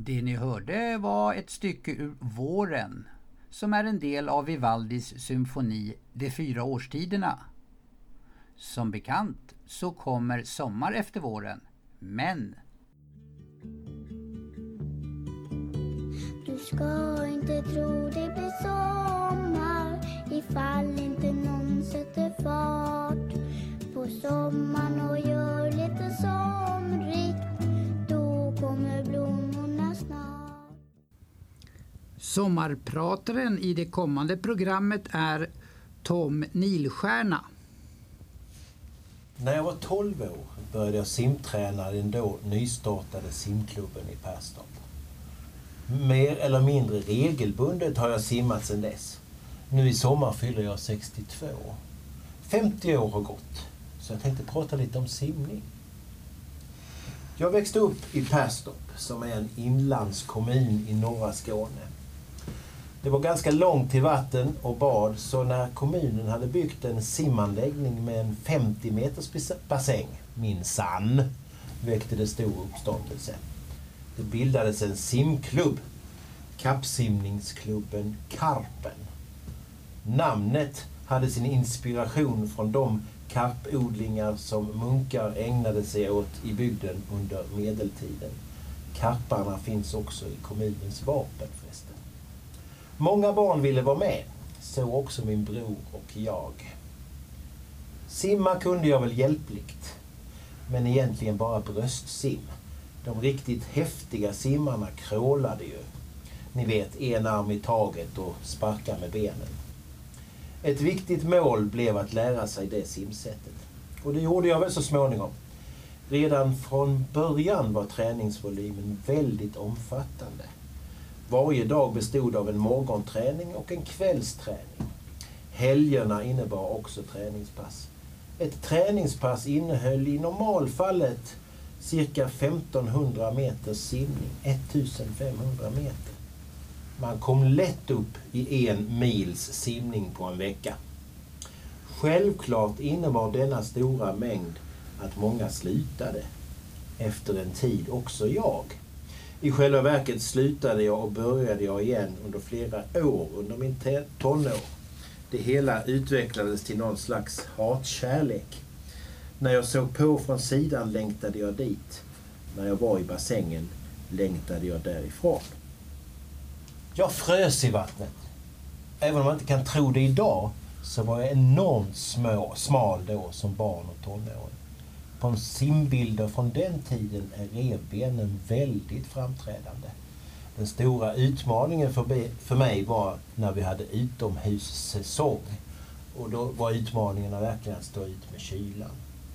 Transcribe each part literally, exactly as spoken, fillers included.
Det ni hörde var ett stycke ur Våren, som är en del av Vivaldis symfoni De fyra årstiderna. Som bekant så kommer sommar efter våren, men... Du ska inte tro det blir sommar ifall inte någon sätter fart på sommaren och gör lite somrigt. Då kommer blommorna snart. Sommarprataren i det kommande programmet är Tom Nilstjärna. När jag var tolv år började jag simträna den då nystartade simklubben i Perstorp. Mer eller mindre regelbundet har jag simmat sedan dess. Nu i sommar fyller jag sextiotvå. femtio år har gått, så jag tänkte prata lite om simning. Jag växte upp i Perstorp, som är en inlandskommun i norra Skåne. Det var ganska långt till vatten och bad, så när kommunen hade byggt en simanläggning med en femtio meters bassäng, minsann, väckte det stor uppståndelse. Det bildades en simklubb, kappsimningsklubben Karpen. Namnet hade sin inspiration från de karpodlingar som munkar ägnade sig åt i bygden under medeltiden. Karparna finns också i kommunens vapen förresten. Många barn ville vara med, så också min bror och jag. Simma kunde jag väl hjälpligt, men egentligen bara bröstsim. De riktigt häftiga simmarna krålade ju. Ni vet, en arm i taget och sparka med benen. Ett viktigt mål blev att lära sig det simsättet. Och det gjorde jag väl så småningom. Redan från början var träningsvolymen väldigt omfattande. Varje dag bestod av en morgonträning och en kvällsträning. Helgerna innebar också träningspass. Ett träningspass innehöll i normalfallet cirka femtonhundra meter simning, femtonhundra meter. Man kom lätt upp i en mils simning på en vecka. Självklart innebar denna stora mängd att många slutade. Efter en tid också jag. I själva verket slutade jag och började jag igen under flera år under min tonår. Det hela utvecklades till någon slags hatkärlek. När jag såg på från sidan längtade jag dit. När jag var i bassängen längtade jag därifrån. Jag frös i vattnet. Även om man inte kan tro det idag, så var jag enormt små, smal då som barn och tonåring. På simbilder från den tiden är revbenen väldigt framträdande. Den stora utmaningen för, för mig var när vi hade utomhussäsong. Och då var utmaningen att verkligen stå ut med kylan.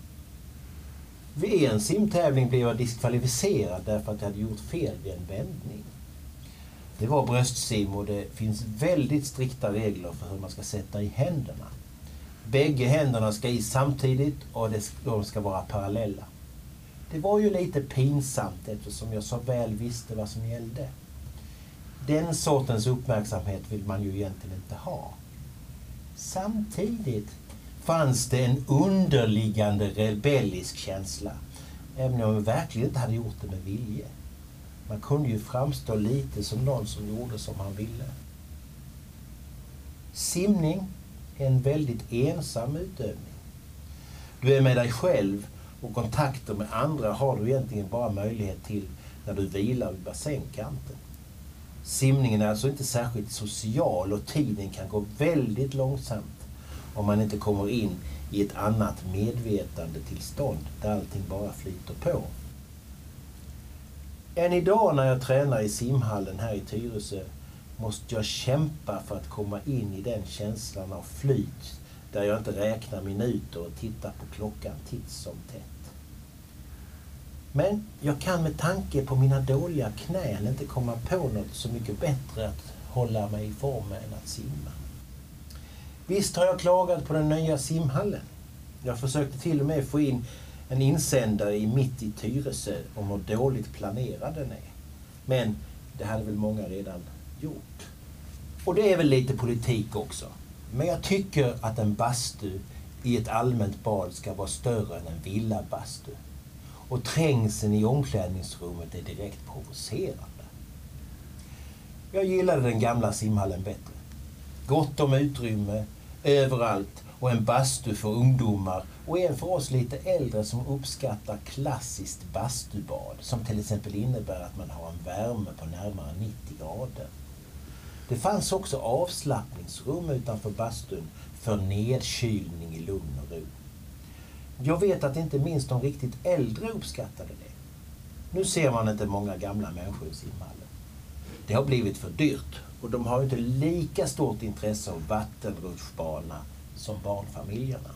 Vid en simtävling blev jag diskvalificerad därför att jag hade gjort fel vid en vändning. Det var bröstsim och det finns väldigt strikta regler för hur man ska sätta i händerna. Bägge händerna ska i samtidigt och de ska vara parallella. Det var ju lite pinsamt eftersom jag så väl visste vad som gällde. Den sortens uppmärksamhet vill man ju egentligen inte ha. Samtidigt fanns det en underliggande rebellisk känsla, även om jag verkligen inte hade gjort det med vilje. Man kunde ju framstå lite som någon som gjorde som han ville. Simning är en väldigt ensam utövning. Du är med dig själv och kontakter med andra har du egentligen bara möjlighet till när du vilar vid bassängkanten. Simningen är alltså inte särskilt social och tiden kan gå väldigt långsamt om man inte kommer in i ett annat medvetande tillstånd där allting bara flyter på. Än idag när jag tränar i simhallen här i Tyresö måste jag kämpa för att komma in i den känslan av flyt där jag inte räknar minuter och tittar på klockan titt som tätt. Men jag kan med tanke på mina dåliga knän inte komma på något så mycket bättre att hålla mig i form än att simma. Visst har jag klagat på den nya simhallen. Jag försökte till och med få in en insändare i mitt i Tyresö om hur dåligt planerad den är. Men det hade väl många redan gjort. Och det är väl lite politik också. Men jag tycker att en bastu i ett allmänt bad ska vara större än en villabastu. Och trängseln i omklädningsrummet är direkt provocerande. Jag gillade den gamla simhallen bättre. Gott om utrymme, överallt och en bastu för ungdomar och en för oss lite äldre som uppskattar klassiskt bastubad som till exempel innebär att man har en värme på närmare nittio grader. Det fanns också avslappningsrum utanför bastun för nedkylning i lugn och ro. Jag vet att inte minst de riktigt äldre uppskattade det. Nu ser man inte många gamla människor i simhallen. Det har blivit för dyrt och de har inte lika stort intresse av vattenrutschbana som barnfamiljerna.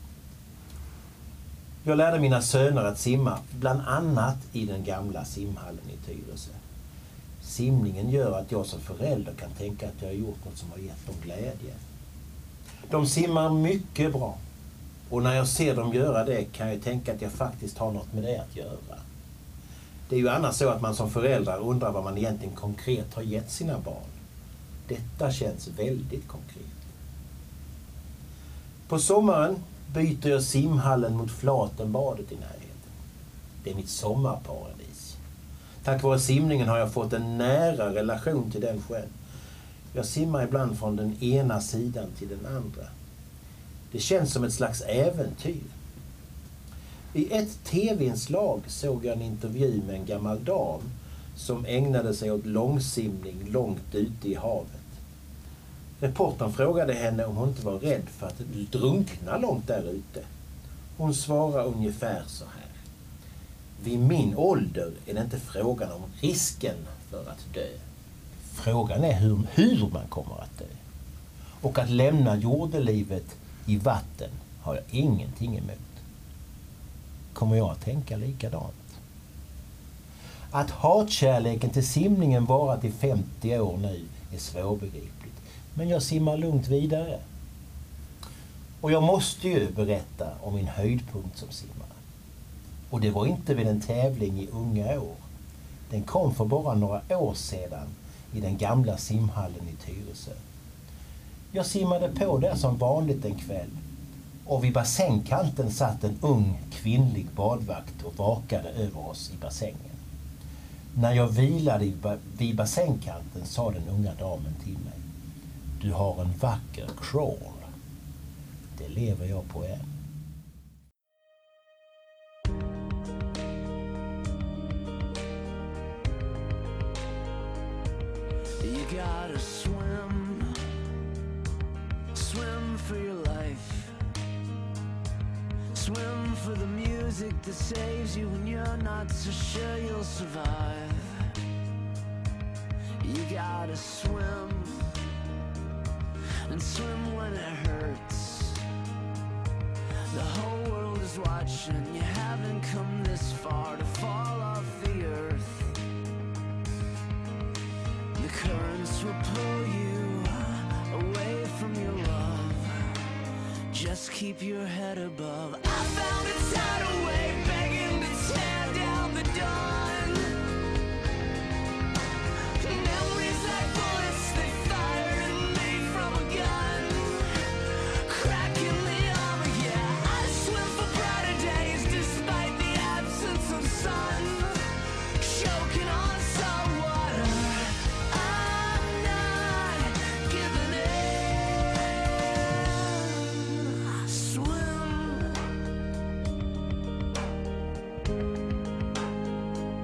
Jag lärde mina söner att simma bland annat i den gamla simhallen i Tyresö. Simningen gör att jag som förälder kan tänka att jag har gjort något som har gett dem glädje. De simmar mycket bra och när jag ser dem göra det kan jag tänka att jag faktiskt har något med det att göra. Det är ju annars så att man som föräldrar undrar vad man egentligen konkret har gett sina barn. Detta känns väldigt konkret. På sommaren byter jag simhallen mot Flatenbadet i närheten. Det är mitt sommarparadis. Tack vare simningen har jag fått en nära relation till den sjön. Jag simmar ibland från den ena sidan till den andra. Det känns som ett slags äventyr. I ett tv-inslag såg jag en intervju med en gammal dam som ägnade sig åt långsimning långt ute i havet. Reportern frågade henne om hon inte var rädd för att drunkna långt där ute. Hon svarade ungefär så här. Vid min ålder är det inte frågan om risken för att dö. Frågan är hur, hur man kommer att dö. Och att lämna jordelivet i vatten har jag ingenting emot. Kommer jag att tänka likadant? Att hatkärleken till simningen varat i femtio år nu är svårbegripligt. Men jag simmar lugnt vidare. Och jag måste ju berätta om min höjdpunkt som simmare. Och det var inte vid en tävling i unga år. Den kom för bara några år sedan i den gamla simhallen i Tyresö. Jag simmade på där som vanligt en kväll. Och vid bassängkanten satt en ung kvinnlig badvakt och vakade över oss i bassängen. När jag vilade vid bassängkanten sa den unga damen till mig. Du har en vacker crawl. Det lever jag på än. You gotta swim, swim for your life. Swim for the music that saves you when you're not so sure you'll survive. You gotta swim, and swim when it hurts. The whole world is watching, you haven't come this far to fall off the earth. The currents will pull you away from your love. Just keep your head above. I found a tidal wave begging to tear down the dawn. Memories like bullets, they fired at me from a gun. Cracking the armor, yeah. I swim for brighter days despite the absence of sun. Choking on salt water, I'm not giving in. Swim.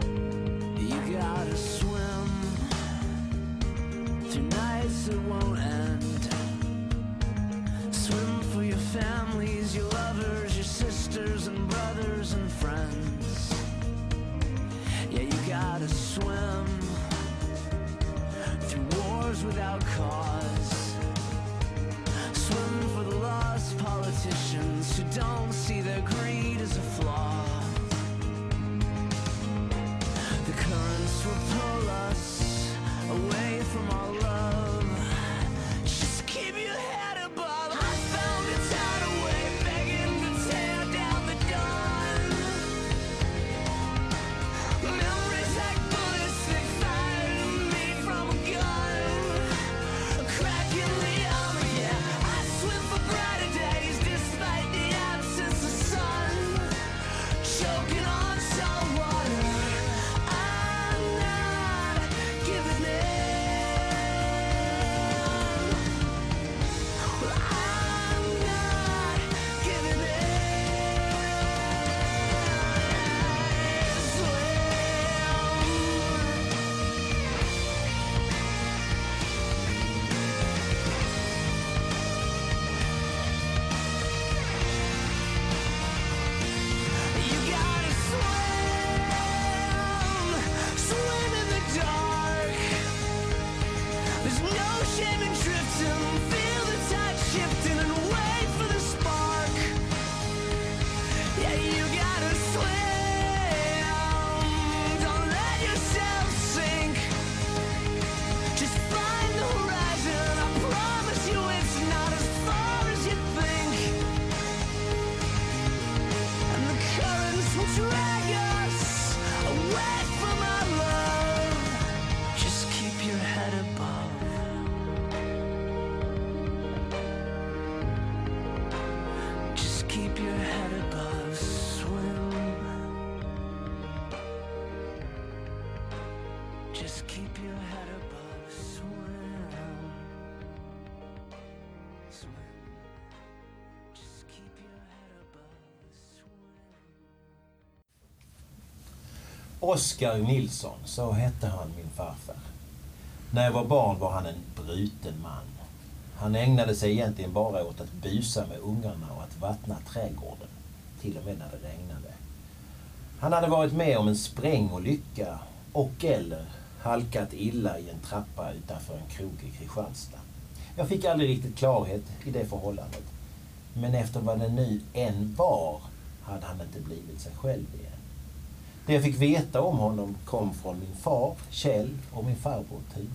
Oskar Nilsson, så hette han, min farfar. När jag var barn var han en bruten man. Han ägnade sig egentligen bara åt att busa med ungarna och att vattna trädgården, till och med när det regnade. Han hade varit med om en sprängolycka och eller halkat illa i en trappa utanför en krog i Kristianstad. Jag fick aldrig riktigt klarhet i det förhållandet. Men efter vad det nu än var hade han inte blivit sig själv igen. Det jag fick veta om honom kom från min far, Kjell, och min farbror Ture.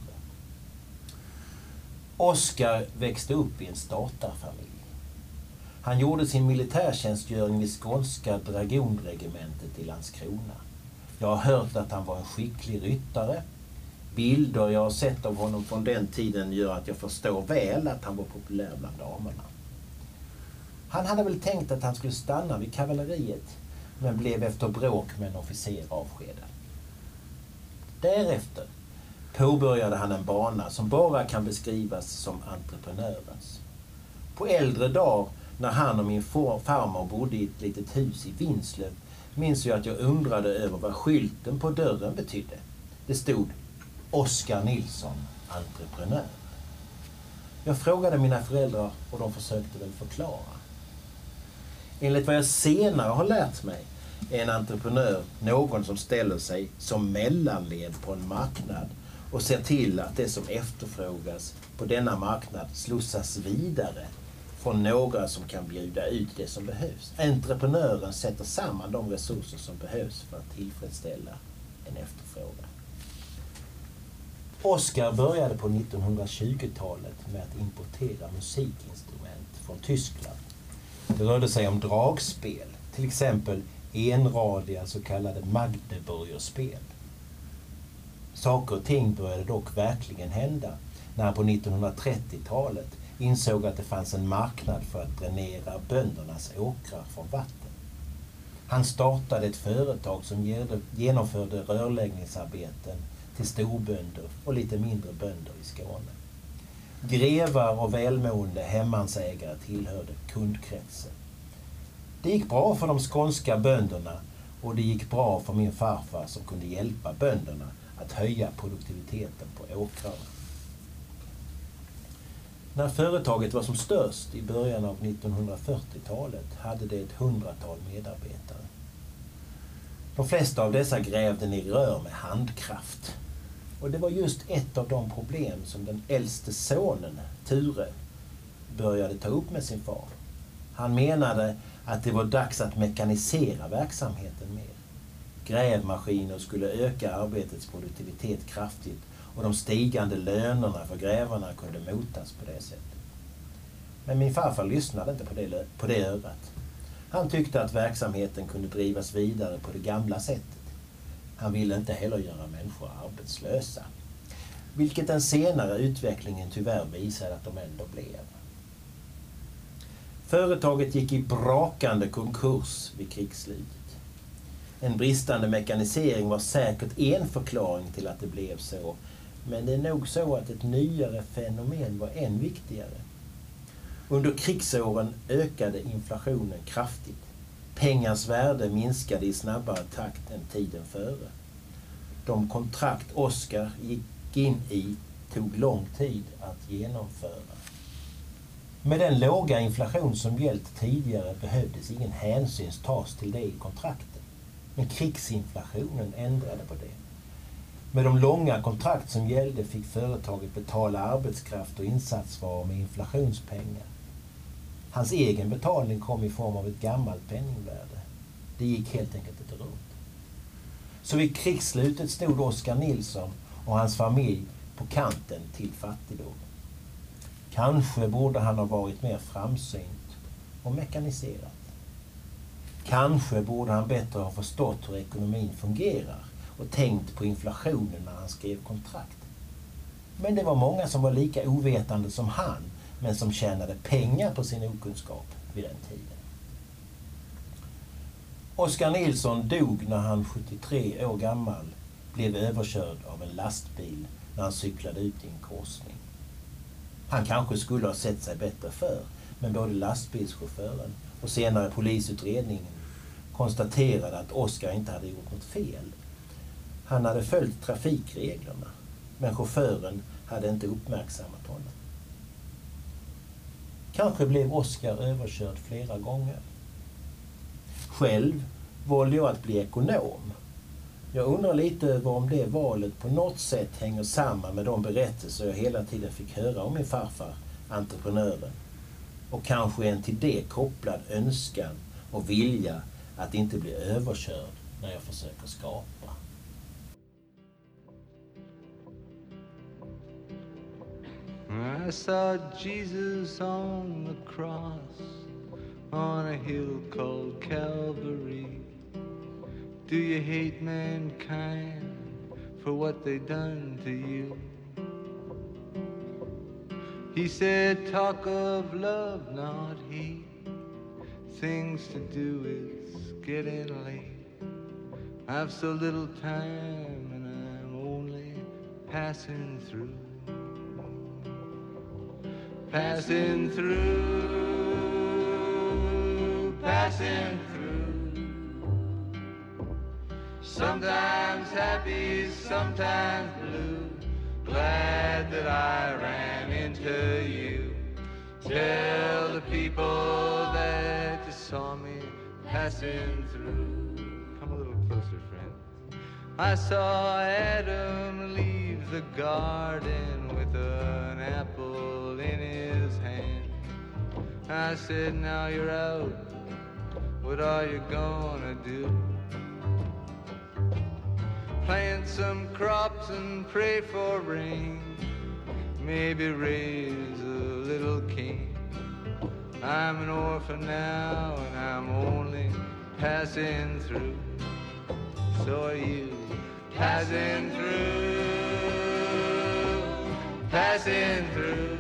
Oskar växte upp i en statarfamilj. Han gjorde sin militärtjänstgöring vid skånska dragonregementet i Landskrona. Jag har hört att han var en skicklig ryttare. Bilder jag har sett av honom från den tiden gör att jag förstår väl att han var populär bland damerna. Han hade väl tänkt att han skulle stanna vid kavalleriet, men blev efter bråk med en officer avskedad. Därefter påbörjade han en bana som bara kan beskrivas som entreprenörens. På äldre dag, när han och min farmor bodde i ett litet hus i Vinslöv, minns jag att jag undrade över vad skylten på dörren betydde. Det stod Oskar Nilsson, entreprenör. Jag frågade mina föräldrar och de försökte väl förklara. Enligt vad jag senare har lärt mig är en entreprenör någon som ställer sig som mellanled på en marknad och ser till att det som efterfrågas på denna marknad slussas vidare från några som kan bjuda ut det som behövs. Entreprenören sätter samman de resurser som behövs för att tillfredsställa en efterfrågan. Oskar började på nittonhundratjugotalet med att importera musikinstrument från Tyskland. Det rörde sig om dragspel, till exempel enradiga så kallade Magdeburgerspel. Saker och ting började dock verkligen hända när han på nittonhundratrettiotalet insåg att det fanns en marknad för att dränera böndernas åkrar från vatten. Han startade ett företag som genomförde rörläggningsarbeten till storbönder och lite mindre bönder i Skåne. Grevar och välmående hemmansägare tillhörde kundkretsen. Det gick bra för de skånska bönderna och det gick bra för min farfar som kunde hjälpa bönderna att höja produktiviteten på åkrarna. När företaget var som störst i början av nittonhundrafyrtiotalet hade det ett hundratal medarbetare. De flesta av dessa grävde ner rör med handkraft. Och det var just ett av de problem som den äldste sonen, Ture, började ta upp med sin far. Han menade att det var dags att mekanisera verksamheten mer. Grävmaskiner skulle öka arbetets produktivitet kraftigt och de stigande lönerna för grävarna kunde motas på det sättet. Men min farfar lyssnade inte på det, på det örat. Han tyckte att verksamheten kunde drivas vidare på det gamla sättet. Han ville inte heller göra människor arbetslösa. Vilket den senare utvecklingen tyvärr visade att de ändå blev. Företaget gick i brakande konkurs vid krigsslutet. En bristande mekanisering var säkert en förklaring till att det blev så. Men det är nog så att ett nyare fenomen var än viktigare. Under krigsåren ökade inflationen kraftigt. Pengars värde minskade i snabbare takt än tiden före. De kontrakt Oskar gick in i tog lång tid att genomföra. Med den låga inflation som gällt tidigare behövdes ingen hänsyn tas till det i kontrakten. Men krigsinflationen ändrade på det. Med de långa kontrakt som gällde fick företaget betala arbetskraft och insatsvaror med inflationspengar. Hans egen betalning kom i form av ett gammalt penningvärde. Det gick helt enkelt inte runt. Så vid krigsslutet stod Oskar Nilsson och hans familj på kanten till fattigdom. Kanske borde han ha varit mer framsynt och mekaniserat. Kanske borde han bättre ha förstått hur ekonomin fungerar och tänkt på inflationen när han skrev kontrakt. Men det var många som var lika ovetande som han, men som tjänade pengar på sin okunskap vid den tiden. Oskar Nilsson dog när han sjuttiotre år gammal blev överkörd av en lastbil när han cyklade ut i en korsning. Han kanske skulle ha sett sig bättre för, men både lastbilschauffören och senare polisutredningen konstaterade att Oskar inte hade gjort något fel. Han hade följt trafikreglerna, men chauffören hade inte uppmärksammat honom. Kanske blev Oskar överkörd flera gånger. Själv valde jag att bli ekonom. Jag undrar lite över om det valet på något sätt hänger samman med de berättelser jag hela tiden fick höra om min farfar, entreprenören. Och kanske en till det kopplad önskan och vilja att inte bli överkörd när jag försöker skapa. I saw Jesus on the cross, on a hill called Calvary. Do you hate mankind for what they done to you? He said, talk of love, not hate. Things to do is getting late. I've so little time and I'm only passing through. Passing through, passing through. Sometimes happy, sometimes blue. Glad that I ran into you. Tell the people that you saw me passing through. Come a little closer, friend. I saw Adam leave the garden with an apple in his hand. I said, now you're out, what are you gonna do? Plant some crops and pray for rain, maybe raise a little king. I'm an orphan now and I'm only passing through. So are you, passing through, passing through.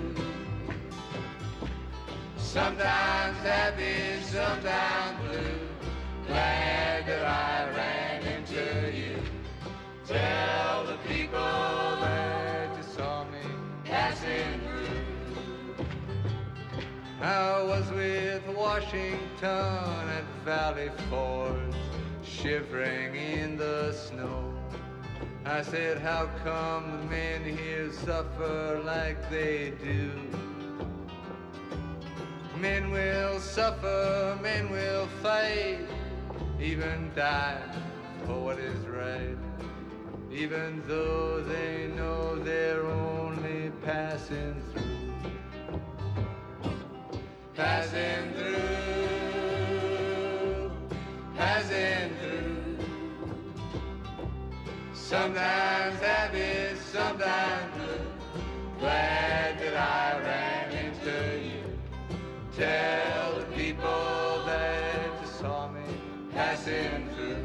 Sometimes happy, sometimes blue. Glad that I ran into you. Tell the people that you saw me passing through. I was with Washington at Valley Forge, shivering in the snow. I said, how come the men here suffer like they do? Men will suffer, men will fight, even die for what is right, even though they know they're only passing through. Passing through, passing through. Sometimes happy, sometimes blue. Glad that I ran into you. Tell the people that you saw me passing through.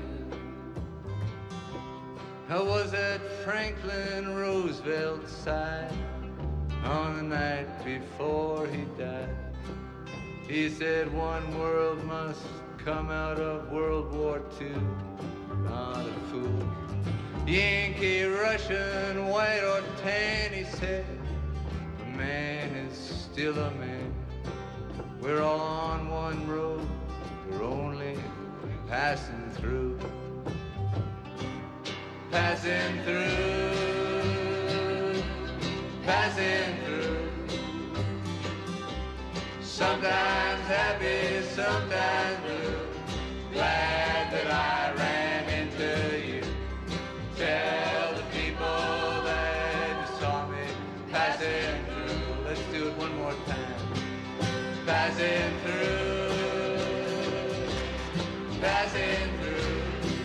I was at Franklin Roosevelt's side on the night before he died. He said one world must come out of World War Two. Not a fool. Yankee, Russian, white or tan, he said, a man is still a man. We're all on one road, we're only passing through. Passing through, passing through. Sometimes happy, sometimes blue. Glad that I ran into you. Tell the people that you saw me passing through. Let's do it one more time. Passing through, passing through.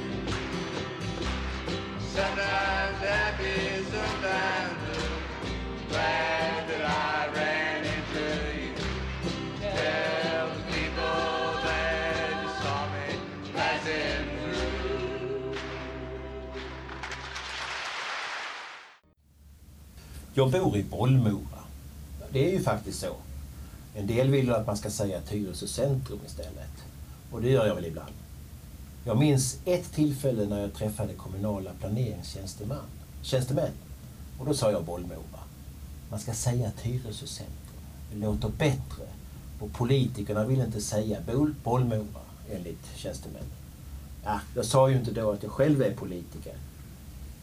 Sometimes happy, sometimes blue. Glad that I ran into you. Tell the people that you saw me passing through. Jag bor i Bollmora. Det är ju faktiskt så. En del vill att man ska säga Tyresö centrum istället. Och det gör jag väl ibland. Jag minns ett tillfälle när jag träffade kommunala planeringstjänstemän. Tjänstemän. Och då sa jag Bollmora. Man ska säga Tyresö centrum. Det låter bättre. Och politikerna vill inte säga Bollmora enligt tjänstemännen. Ja, jag sa ju inte då att jag själv är politiker.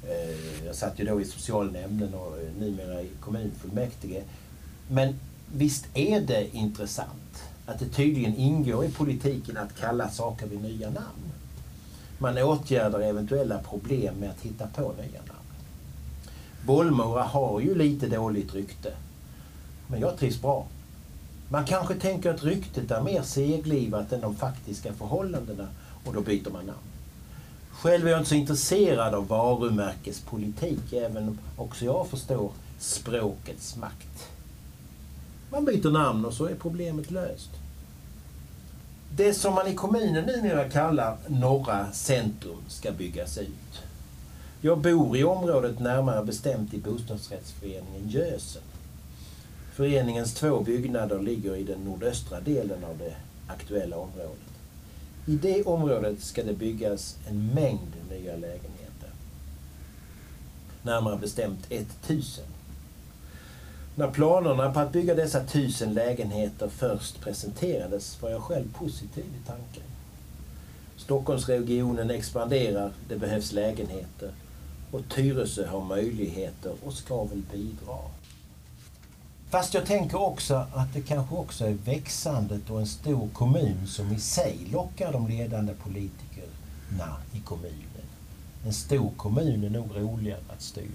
Jag satt ju då i socialnämnden och numera i kommunfullmäktige. Men visst är det intressant att det tydligen ingår i politiken att kalla saker vid nya namn. Man åtgärdar eventuella problem med att hitta på nya namn. Bollmora har ju lite dåligt rykte, men jag trivs bra. Man kanske tänker att ryktet är mer seglivat än de faktiska förhållandena och då byter man namn. Själv är jag inte så intresserad av varumärkespolitik, även om också jag förstår språkets makt. Man byter namn och så är problemet löst. Det som man i kommunen numera kallar Norra Centrum ska byggas ut. Jag bor i området närmare bestämt i bostadsrättsföreningen Gösen. Föreningens två byggnader ligger i den nordöstra delen av det aktuella området. I det området ska det byggas en mängd nya lägenheter. Närmare bestämt tusen. När planerna på att bygga dessa tusen lägenheter först presenterades var jag själv positiv i tanken. Stockholmsregionen expanderar, det behövs lägenheter och Tyresö har möjligheter och ska väl bidra. Fast jag tänker också att det kanske också är växandet och en stor kommun som i sig lockar de ledande politikerna i kommunen. En stor kommun är nog roligare att styra.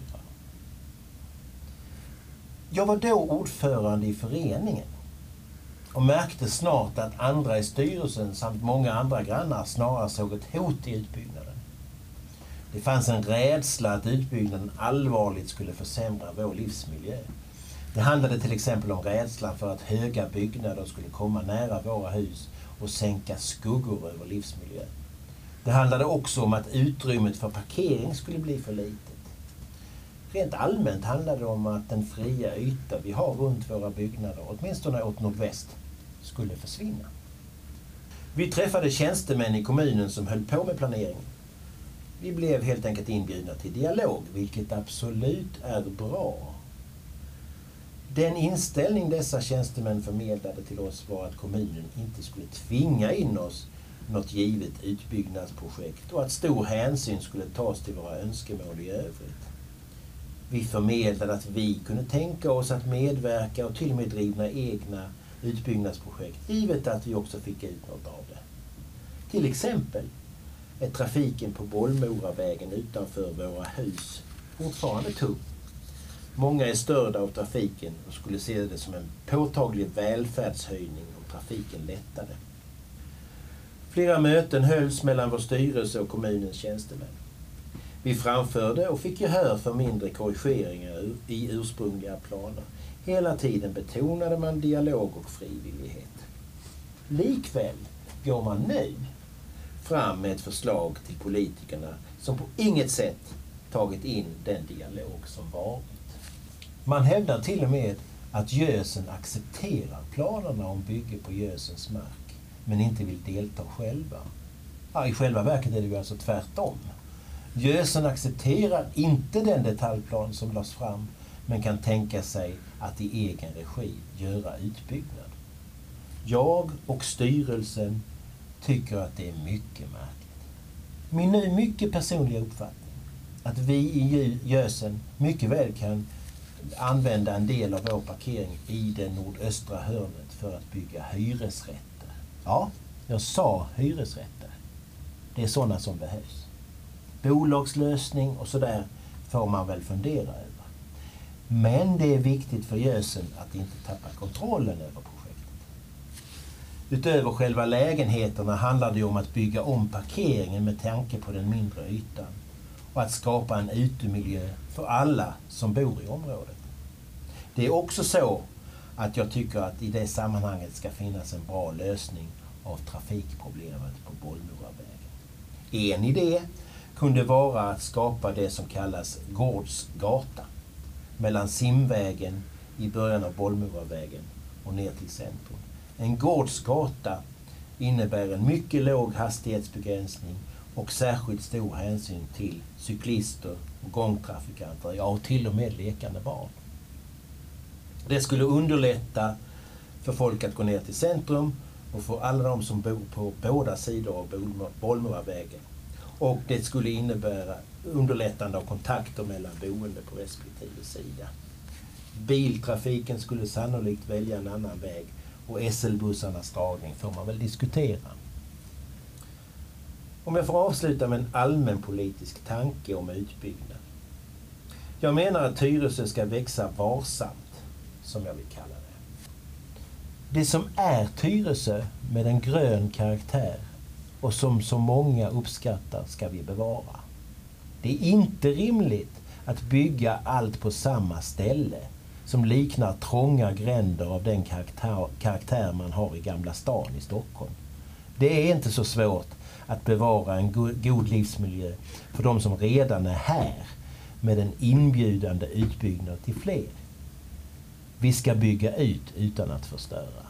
Jag var då ordförande i föreningen och märkte snart att andra i styrelsen samt många andra grannar snarare såg ett hot i utbyggnaden. Det fanns en rädsla att utbyggnaden allvarligt skulle försämra vår livsmiljö. Det handlade till exempel om rädslan för att höga byggnader skulle komma nära våra hus och sänka skuggor över livsmiljön. Det handlade också om att utrymmet för parkering skulle bli för litet. Rent allmänt handlade det om att den fria yta vi har runt våra byggnader, åtminstone åt nordväst, skulle försvinna. Vi träffade tjänstemän i kommunen som höll på med planeringen. Vi blev helt enkelt inbjudna till dialog, vilket absolut är bra. Den inställning dessa tjänstemän förmedlade till oss var att kommunen inte skulle tvinga in oss något givet utbyggnadsprojekt och att stor hänsyn skulle tas till våra önskemål i övrigt. Vi förmedlade att vi kunde tänka oss att medverka och till och med driva egna utbyggnadsprojekt, givet att vi också fick ut något av det. Till exempel är trafiken på Bollmoravägen utanför våra hus fortfarande tung. Många är störda av trafiken och skulle se det som en påtaglig välfärdshöjning om trafiken lättade. Flera möten hölls mellan vår styrelse och kommunens tjänstemän. Vi framförde och fick gehör för mindre korrigeringar i ursprungliga planer. Hela tiden betonade man dialog och frivillighet. Likväl går man nu fram med ett förslag till politikerna som på inget sätt tagit in den dialog som varit. Man hävdar till och med att Gösen accepterar planerna om bygge på Gösens mark, men inte vill delta själva. Ja, i själva verket är det ju alltså tvärtom. Gösen accepterar inte den detaljplan som lades fram, men kan tänka sig att i egen regi göra utbyggnad. Jag och styrelsen tycker att det är mycket märkligt. Min nu mycket personliga uppfattning att vi i Gösen mycket väl kan använda en del av vår parkering i det nordöstra hörnet för att bygga hyresrätter. Ja, jag sa hyresrätter. Det är sådana som behövs. Bolagslösning och sådär får man väl fundera över. Men det är viktigt för Gösen att inte tappa kontrollen över projektet. Utöver själva lägenheterna handlar det om att bygga om parkeringen med tanke på den mindre ytan och att skapa en utemiljö för alla som bor i området. Det är också så att jag tycker att i det sammanhanget ska finnas en bra lösning av trafikproblemet på Bollmoravägen. En idé kunde vara att skapa det som kallas Gårdsgata mellan Simvägen i början av Bollmoravägen och ner till centrum. En gårdsgata innebär en mycket låg hastighetsbegränsning och särskilt stor hänsyn till cyklister och gångtrafikanter, ja och till och med lekande barn. Det skulle underlätta för folk att gå ner till centrum och för alla de som bor på båda sidor av Bollmoravägen. Och det skulle innebära underlättande av kontakter mellan boende på respektive sida. Biltrafiken skulle sannolikt välja en annan väg och S L-bussarnas dragning får man väl diskutera. Om jag får avsluta med en allmän politisk tanke om utbyggnad. Jag menar att Tyresö ska växa varsamt, som jag vill kalla det. Det som är Tyresö med en grön karaktär och som så många uppskattar ska vi bevara. Det är inte rimligt att bygga allt på samma ställe som liknar trånga gränder av den karaktär, karaktär man har i Gamla stan i Stockholm. Det är inte så svårt att bevara en go- god livsmiljö för de som redan är här med en inbjudande utbyggnad till fler. Vi ska bygga ut utan att förstöra.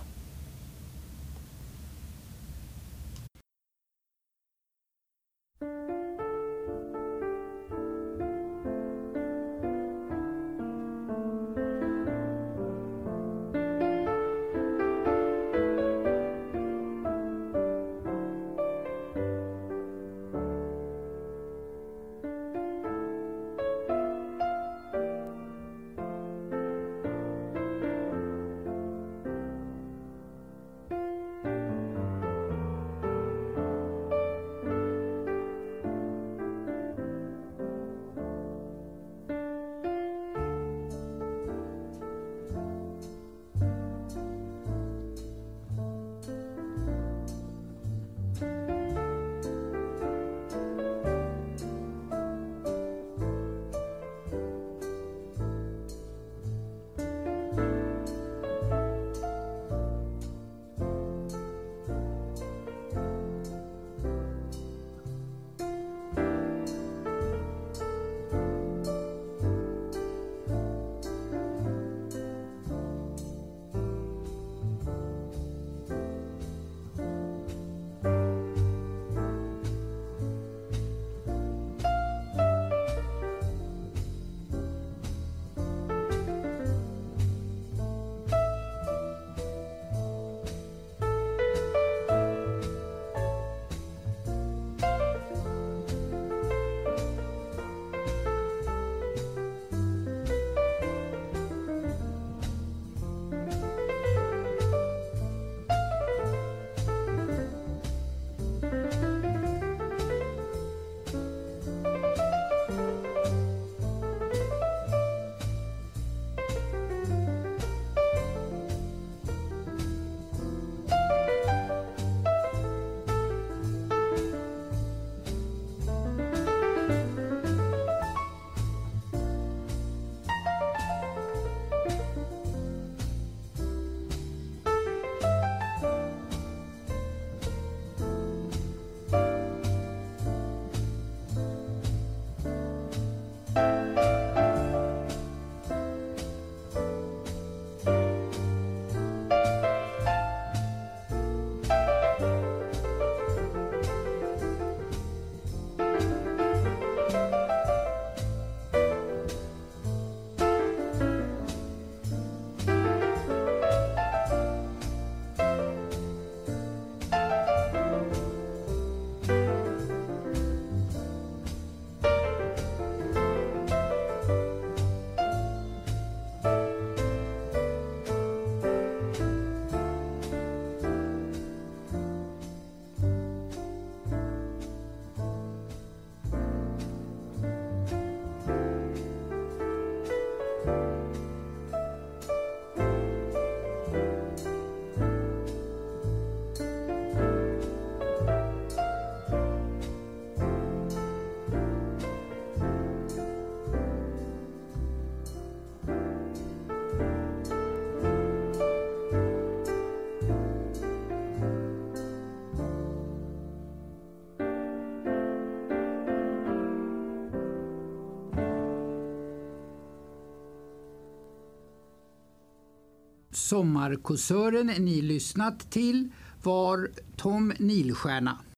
Sommarkåsören ni lyssnat till var Tom Nilstjärna.